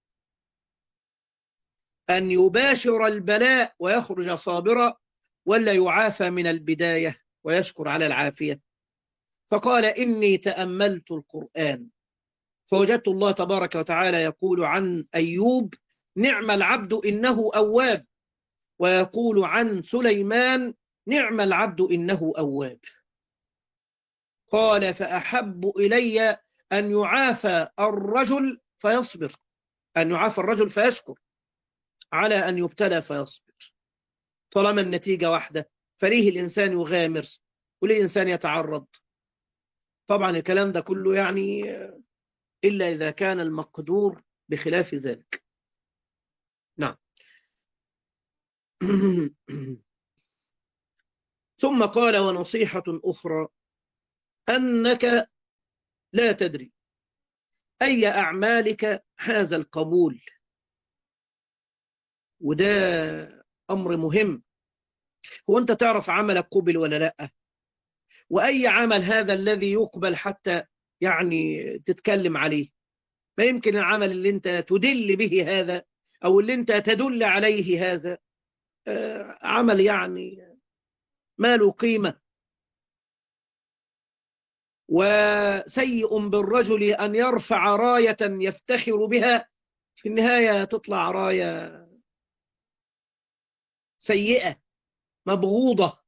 أن يباشر البلاء ويخرج صابرا، ولا يعافى من البداية ويشكر على العافية؟ فقال: إني تأملت القرآن فوجدت الله تبارك وتعالى يقول عن أيوب: نعم العبد إنه أواب، ويقول عن سليمان: نعم العبد إنه أواب. قال: فأحب إلي أن يعافى الرجل فيصبر، أن يعافى الرجل فيشكر على أن يبتلى فيصبر. طالما النتيجة واحدة فليه الإنسان يغامر وليه الإنسان يتعرض؟ طبعا الكلام ده كله يعني إلا إذا كان المقدور بخلاف ذلك. نعم. ثم قال: ونصيحة أخرى أنك لا تدري أي أعمالك حاز القبول. وده أمر مهم. هو أنت تعرف عملك قبل ولا لا؟ وأي عمل هذا الذي يقبل حتى يعني تتكلم عليه؟ ما يمكن العمل اللي أنت تدل به هذا أو اللي أنت تدل عليه هذا عمل يعني ما له قيمة. وسيء بالرجل أن يرفع راية يفتخر بها، في النهاية تطلع راية سيئة مبغوضة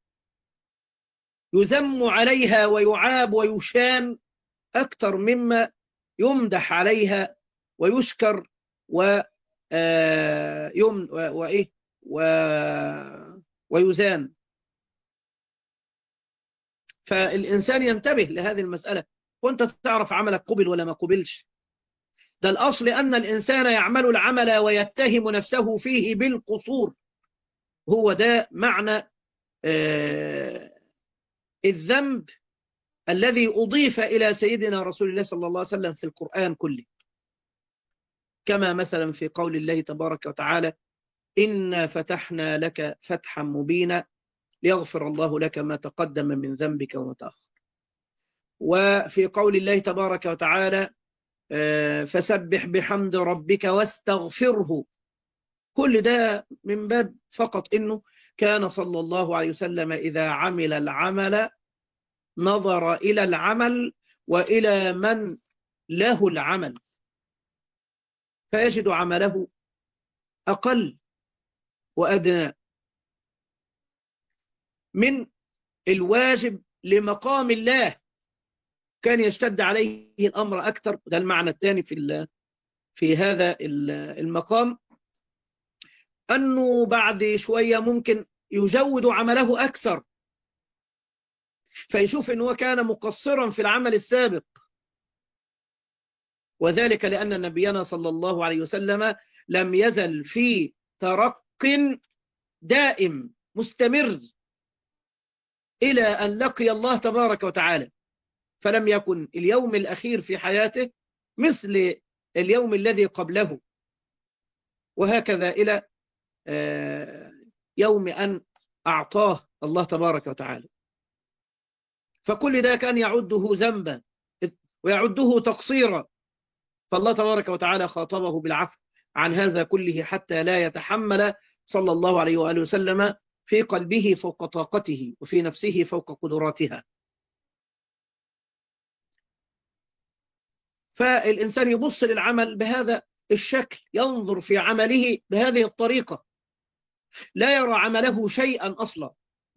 يذم عليها ويعاب ويشان أكثر مما يمدح عليها ويشكر ويمن وإيه ويزان. فالإنسان ينتبه لهذه المسألة، وأنت تعرف عملك قبل ولا ما قبلش. ده الأصل أن الإنسان يعمل العمل ويتهم نفسه فيه بالقصور. هو ده معنى آه الذنب الذي أضيف إلى سيدنا رسول الله صلى الله عليه وسلم في القرآن كله، كما مثلا في قول الله تبارك وتعالى: إنا فتحنا لك فتحا مبينا ليغفر الله لك ما تقدم من ذنبك وما تأخر. وفي قول الله تبارك وتعالى: فسبح بحمد ربك واستغفره. كل ده من باب فقط إنه كان صلى الله عليه وسلم إذا عمل العمل نظر إلى العمل وإلى من له العمل، فيجد عمله أقل وأدنى من الواجب لمقام الله، كان يشتد عليه الأمر أكثر. ده المعنى الثاني في في هذا المقام، أنه بعد شوية ممكن يجود عمله أكثر، فيشوف أنه كان مقصرا في العمل السابق. وذلك لأن نبينا صلى الله عليه وسلم لم يزل في ترق دائم مستمر إلى أن لقي الله تبارك وتعالى، فلم يكن اليوم الأخير في حياته مثل اليوم الذي قبله، وهكذا إلى يوم أن أعطاه الله تبارك وتعالى. فكل ده كان يعده ذنبا ويعده تقصيرا، فالله تبارك وتعالى خاطبه بالعفو عن هذا كله حتى لا يتحمل صلى الله عليه وآله وسلم في قلبه فوق طاقته وفي نفسه فوق قدراتها. فالإنسان يبص للعمل بهذا الشكل، ينظر في عمله بهذه الطريقة، لا يرى عمله شيئا أصلا،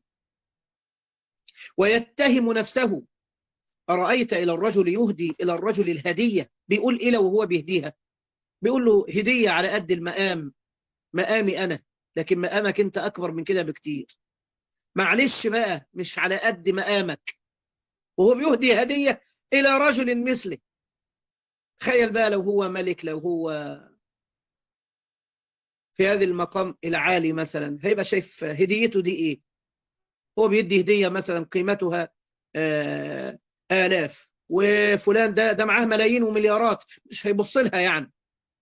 ويتهم نفسه. أرأيت إلى الرجل يهدي إلى الرجل الهدية، بيقول إلى وهو بيهديها، بيقول له هدية على قد المقام، مقامي أنا، لكن مقامك أنت أكبر من كده بكتير، معلش بقى مش على قد مقامك، وهو بيهدي هدية إلى رجل مثله. تخيل بقى لو هو ملك، لو هو في هذا المقام العالي مثلا، هيبقى شايف هديته دي إيه؟ هو بيدي هدية مثلا قيمتها آه آلاف، وفلان ده ده معاه ملايين ومليارات، مش هيبص لها يعني،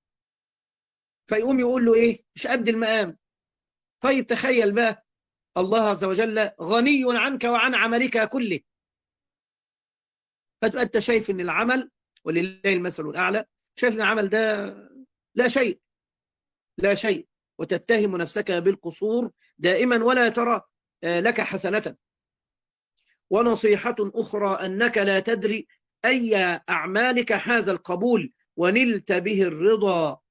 فيقوم يقول له إيه؟ مش قد المقام. طيب تخيل بقى الله عز وجل غني عنك وعن عملك كله، فتبقى أنت شايف إن العمل، ولله المثل الأعلى، شايف إن العمل ده لا شيء، لا شيء، وتتهم نفسك بالقصور دائما ولا ترى لك حسنة. ونصيحة أخرى أنك لا تدري أي أعمالك حاز القبول ونلت به الرضا.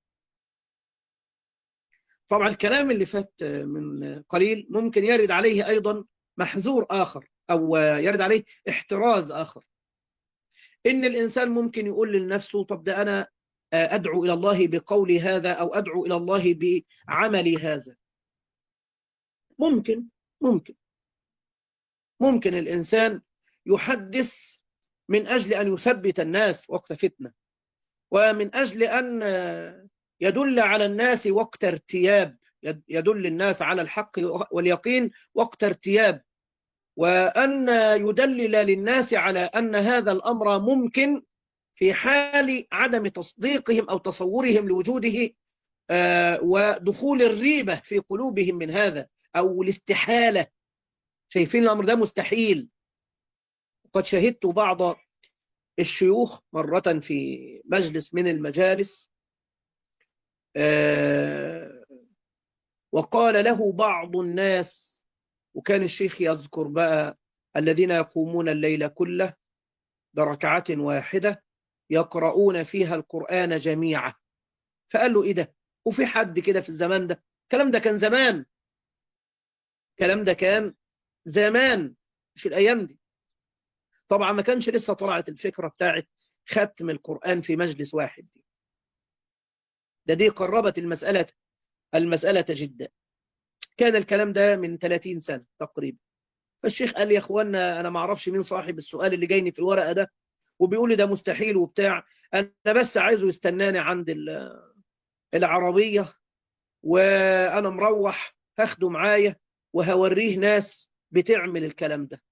طبعا الكلام اللي فات من قليل ممكن يرد عليه أيضا محذور آخر، أو يرد عليه احتراز آخر، إن الإنسان ممكن يقول لنفسه: طب ده أنا أدعو إلى الله بقولي هذا، أو أدعو إلى الله بعملي هذا. ممكن ممكن ممكن الإنسان يحدث من أجل أن يثبت الناس وقت فتنة، ومن أجل أن يدل على الناس وقت ارتياب، يدل الناس على الحق واليقين وقت ارتياب، وأن يدلل للناس على أن هذا الأمر ممكن في حال عدم تصديقهم أو تصورهم لوجوده، ودخول الريبة في قلوبهم من هذا، أو الاستحالة، شايفين الأمر ده مستحيل. وقد شهدت بعض الشيوخ مرة في مجلس من المجالس، وقال له بعض الناس، وكان الشيخ يذكر بقى الذين يقومون الليل كله بركعة واحدة يقرؤون فيها القرآن جميعا، فقال له: إيه ده؟ وفي حد كده في الزمان ده؟ الكلام ده كان زمان، الكلام ده كان زمان مش الأيام دي. طبعا ما كانش لسه طلعت الفكرة بتاعت ختم القرآن في مجلس واحد دي. ده دي قربت المسألة المسألة جدا. كان الكلام ده من ثلاثين سنة تقريبا. فالشيخ قال يا اخوانا انا ما اعرفش مين صاحب السؤال اللي جايني في الورقة ده وبيقول لي ده مستحيل وبتاع، انا بس عايزه يستناني عند العربية وانا مروح هاخده معايا وهوريه ناس بتعمل الكلام ده.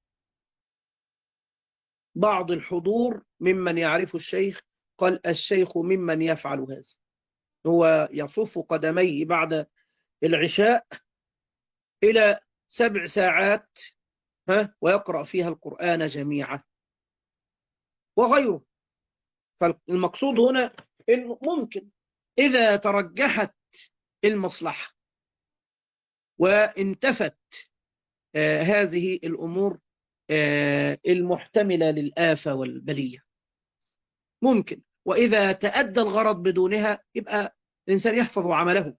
بعض الحضور ممن يعرف الشيخ قال الشيخ ممن يفعل هذا، هو يصف قدميه بعد العشاء إلى سبع ساعات ها ويقرأ فيها القرآن جميعا وغيره. فالمقصود هنا إنه ممكن إذا ترجحت المصلحة وانتفت آه هذه الأمور آه المحتملة للآفة والبلية ممكن، وإذا تأدى الغرض بدونها يبقى الإنسان يحفظ عمله.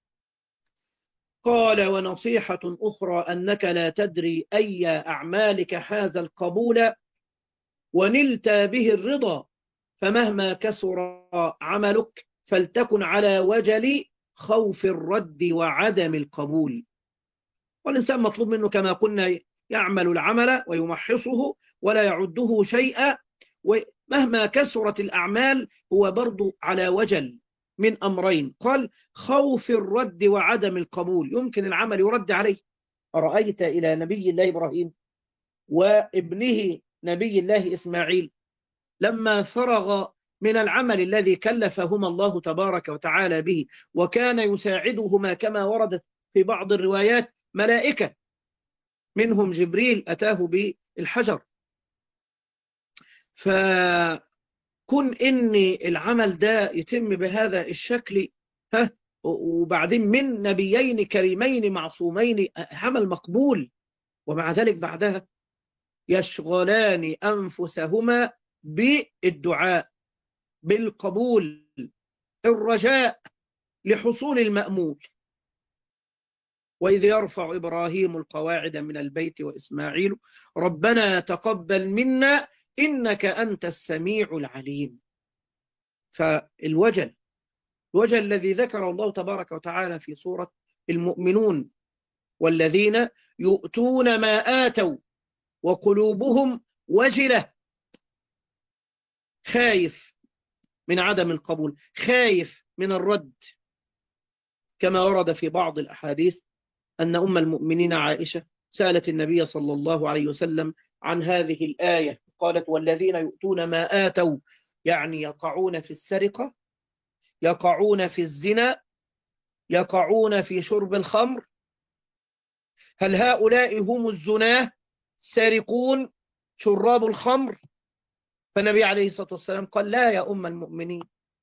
قال ونصيحة أخرى أنك لا تدري أي أعمالك حاز القبول ونلت به الرضا، فمهما كثر عملك فلتكن على وجل خوف الرد وعدم القبول. والإنسان مطلوب منه كما قلنا يعمل العمل ويمحصه ولا يعده شيئا، ومهما كثرت الأعمال هو برضو على وجل من أمرين، قال خوف الرد وعدم القبول، يمكن العمل يرد عليه. أرأيت إلى نبي الله إبراهيم وابنه نبي الله إسماعيل لما فرغ من العمل الذي كلفهما الله تبارك وتعالى به وكان يساعدهما كما وردت في بعض الروايات ملائكة منهم جبريل أتاه بالحجر. فكن إن العمل ده يتم بهذا الشكل ها وبعدين من نبيين كريمين معصومين عمل مقبول، ومع ذلك بعدها يشغلان أنفسهما بالدعاء بالقبول الرجاء لحصول المأمول. وإذ يرفع إبراهيم القواعد من البيت وإسماعيل ربنا تقبل منا إنك أنت السميع العليم. فالوجل الوجل الذي ذكر الله تبارك وتعالى في سورة المؤمنون والذين يؤتون ما آتوا وقلوبهم وجلة، خايف من عدم القبول، خايف من الرد، كما ورد في بعض الأحاديث أن أم المؤمنين عائشة سألت النبي صلى الله عليه وسلم عن هذه الآية، قالت والذين يؤتون ما آتوا يعني يقعون في السرقة، يقعون في الزنا، يقعون في شرب الخمر، هل هؤلاء هم الزناه السارقون شراب الخمر؟ فالنبي عليه الصلاة والسلام قال لا يا أم المؤمنين،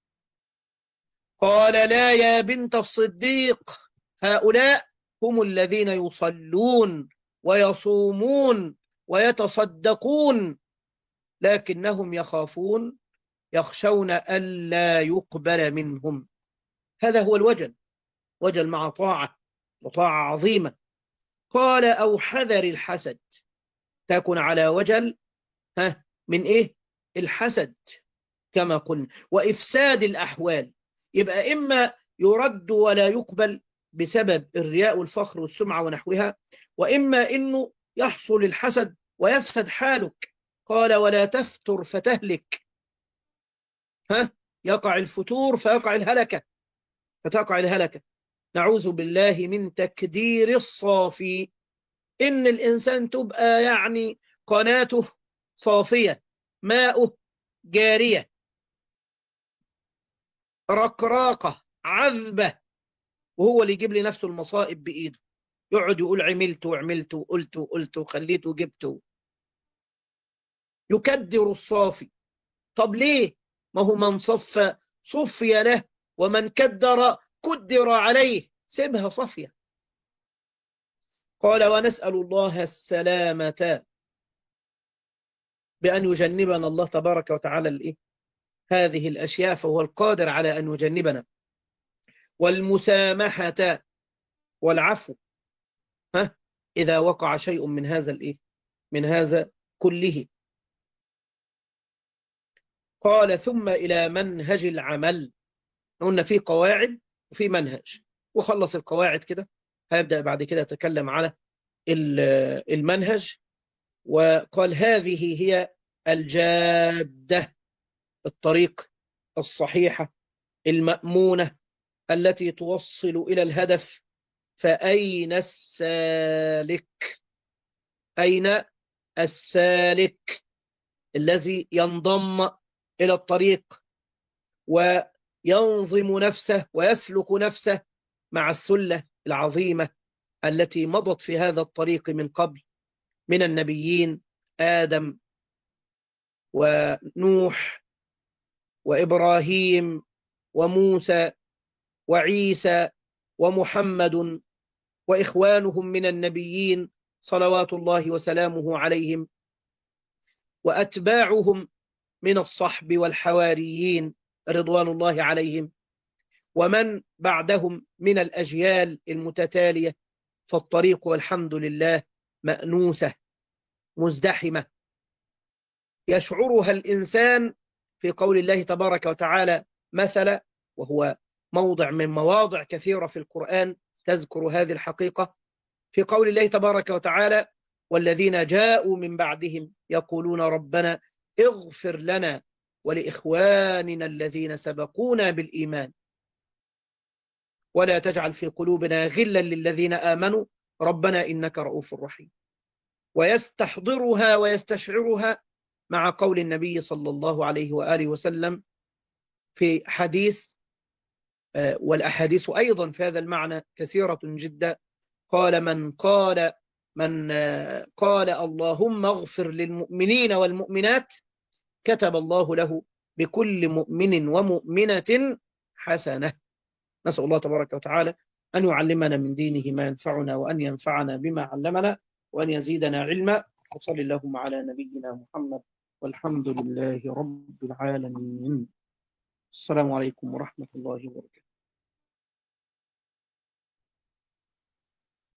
قال لا يا بنت الصديق، هؤلاء هم الذين يصلون ويصومون ويتصدقون لكنهم يخافون يخشون ألا يقبل منهم. هذا هو الوجل، وجل مع طاعة وطاعة عظيمة. قال أو حذر الحسد، تكن على وجل ها من إيه الحسد كما قلنا وإفساد الأحوال، يبقى إما يرد ولا يقبل بسبب الرياء والفخر والسمعة ونحوها، وإما إنه يحصل الحسد ويفسد حالك. قال ولا تفتر فتهلك، ها يقع الفتور فيقع الهلكة فتقع الهلكة. نعوذ بالله من تكدير الصافي، إن الإنسان تبقى يعني قناته صافية ماؤه جارية رقراقة عذبة، وهو اللي يجيب لي نفسه المصائب بإيده، يقعد يقول عملت وعملت وقلت وقلت وخليت وجبت، يكدر الصافي. طب ليه؟ ما هو من صف صفي له ومن كدر كدر عليه، سيبها صفية. قال ونسأل الله السلامة بأن يجنبنا الله تبارك وتعالى الإيه؟ هذه الأشياء، فهو القادر على أن يجنبنا، والمسامحة والعفو ها إذا وقع شيء من هذا الإيه؟ من هذا كله. قال ثم إلى منهج العمل، قلنا في قواعد وفي منهج، وخلص القواعد كده هيبدأ بعد كده يتكلم على المنهج. وقال هذه هي الجادة، الطريق الصحيحة المأمونة التي توصل إلى الهدف. فأين السالك؟ أين السالك الذي ينضم إلى الطريق وينظم نفسه ويسلك نفسه مع السلة العظيمة التي مضت في هذا الطريق من قبل، من النبيين آدم ونوح وإبراهيم وموسى وعيسى ومحمد وإخوانهم من النبيين صلوات الله وسلامه عليهم، وأتباعهم من الصحب والحواريين رضوان الله عليهم، ومن بعدهم من الأجيال المتتالية. فالطريق والحمد لله مأنوسة مزدحمة يشعرها الإنسان في قول الله تبارك وتعالى مثلا، وهو موضع من مواضع كثيرة في القرآن تذكر هذه الحقيقة. في قول الله تبارك وتعالى والذين جاءوا من بعدهم يقولون ربنا اغفر لنا ولإخواننا الذين سبقونا بالإيمان ولا تجعل في قلوبنا غلا للذين آمنوا ربنا إنك رؤوف رحيم. ويستحضرها ويستشعرها مع قول النبي صلى الله عليه وآله وسلم في حديث، والأحاديث أيضا في هذا المعنى كثيرة جدا، قال من قال من قال اللهم اغفر للمؤمنين والمؤمنات كتب الله له بكل مؤمن ومؤمنة حسنة. نسأل الله تبارك وتعالى أن يعلمنا من دينه ما ينفعنا، وأن ينفعنا بما علمنا، وأن يزيدنا علما. وصلى اللهم على نبينا محمد والحمد لله رب العالمين. السلام عليكم ورحمة الله وبركاته.